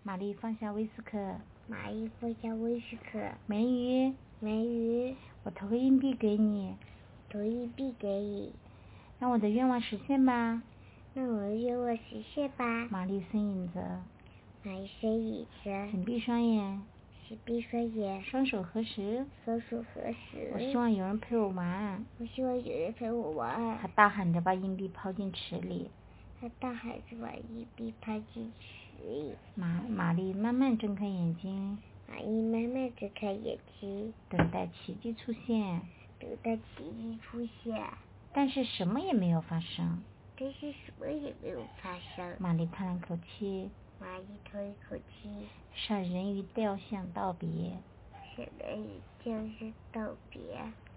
玛丽放下威斯克。 玛丽放下威斯克。 美人鱼，我投个硬币给你。 投硬币给你。 让我的愿望实现吧。 让我的愿望实现吧。 玛丽呻吟着。 玛丽呻吟着。 紧闭双眼。 紧闭双眼。 双手合十。 双手合十。 我希望有人陪我玩。 我希望有人陪我玩。 他大喊着把硬币抛进池里。 他大喊着把硬币抛进池里。 玛丽慢慢睁开眼睛。 玛丽慢慢睁开眼睛。 等待奇迹出现。 等待奇迹出现。 但是什么也没有发生。玛丽叹了口气。 玛丽叹一口气。 向人鱼雕像道别。 向人鱼雕像道别。